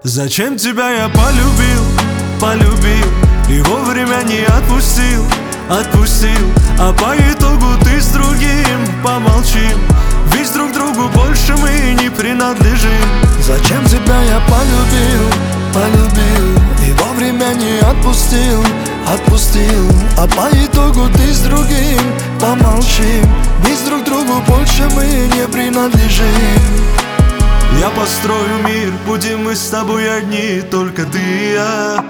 Зачем тебя я полюбил, полюбил и вовремя не отпустил, отпустил, а по итогу ты с другим помолчим, ведь друг другу больше мы не принадлежим. Зачем тебя я полюбил, полюбил и вовремя не отпустил, отпустил, а по итогу ты с другим помолчим, ведь друг другу больше мы не принадлежим. Я построю мир, будем мы с тобой одни, только ты и я.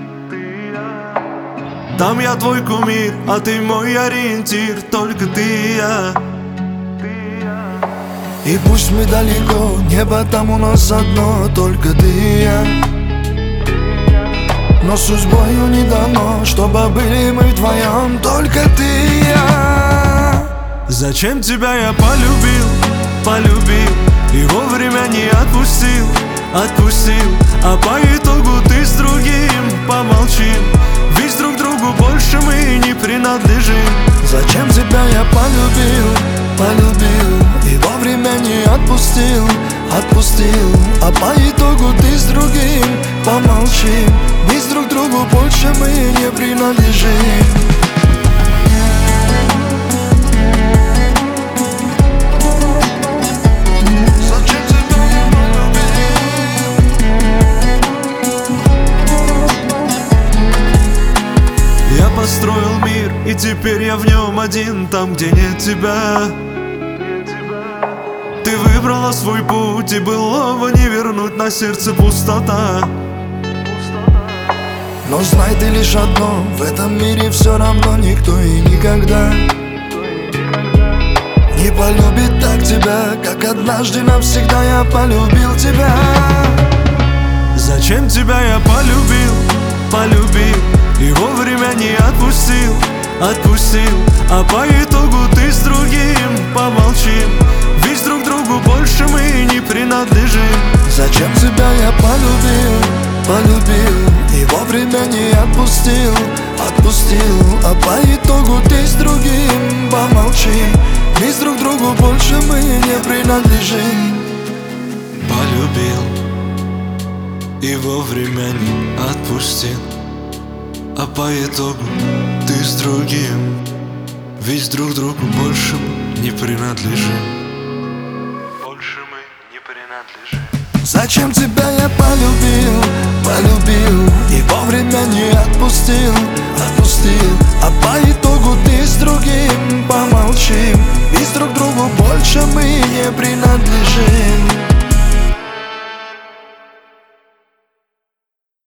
Там я твой кумир, а ты мой ориентир, только ты и я. И пусть мы далеко, небо там у нас одно, только ты и я. Но судьбою не дано, чтобы были мы вдвоем, только ты и я. Зачем тебя я полюбил, полюбил и вовремя не отпустил, отпустил, а по итогу ты с другим помолчим, ведь друг другу больше мы не принадлежим. Зачем тебя я полюбил, полюбил и вовремя не отпустил, отпустил, а по итогу ты с другим помолчим, ведь друг другу больше мы не принадлежим. Построил мир, и теперь я в нем один, там, где нет тебя. Ты выбрала свой путь, и былого не вернуть, на сердце пустота. Но знай ты лишь одно, в этом мире все равно никто и никогда не полюбит так тебя, как однажды навсегда я полюбил тебя. Зачем тебя я полюбил, полюбил и вовремя не отпустил, отпустил, а по итогу ты с другим помолчим, ведь друг другу больше мы не принадлежим. Зачем тебя я полюбил, полюбил и вовремя не отпустил, отпустил, а по итогу ты с другим помолчим, ведь друг другу больше мы не принадлежим. Полюбил и вовремя не отпустил, а по итогу ты с другим, ведь друг другу больше мы не принадлежим. Больше мы не принадлежим. Зачем тебя я полюбил, полюбил и вовремя не отпустил, отпустил, а по итогу ты с другим помолчим, ведь друг другу больше мы не принадлежим.